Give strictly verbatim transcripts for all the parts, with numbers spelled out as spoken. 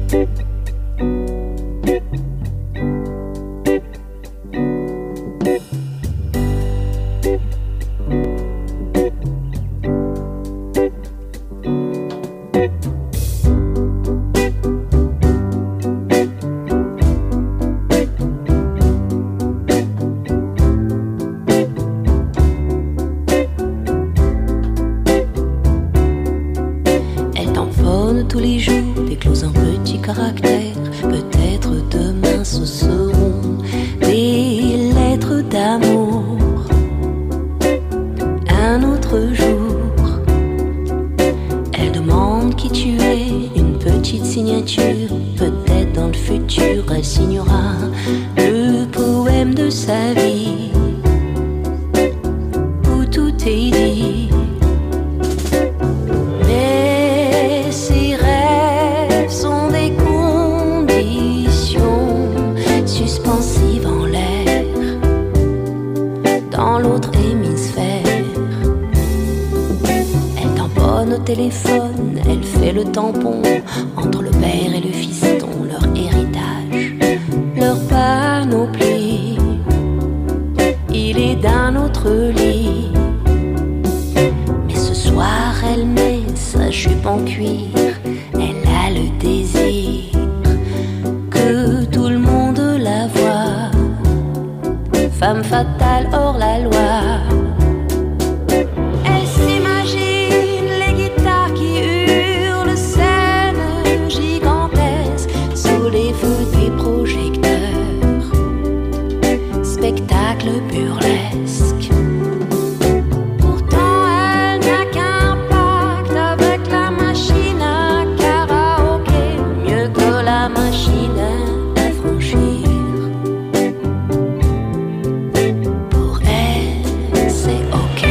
Tous les jours, déclose un petit caractère. Peut-être demain ce seront des lettres d'amour. Un autre jour, elle demande qui tu es, une petite signature. Peut-être dans le futur, elle signera le poème de sa vie, où tout est dit. Téléphone, elle fait le tampon entre le père et le fiston, leur héritage, leur panoplie. Il est d'un autre lit, mais ce soir elle met sa jupe en cuir. Elle a le désir que tout le monde la voit, femme fatale hors la loi. Spectacle burlesque. Pourtant elle n'a qu'un pacte avec la machine à karaoké, mieux que la machine à franchir. Pour elle c'est ok.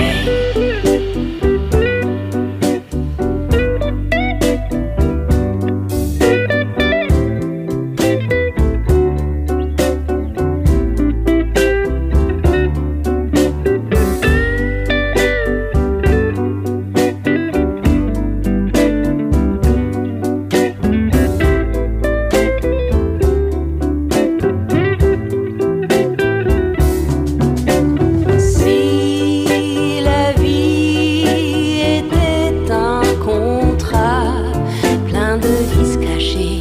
Plein de vices cachés,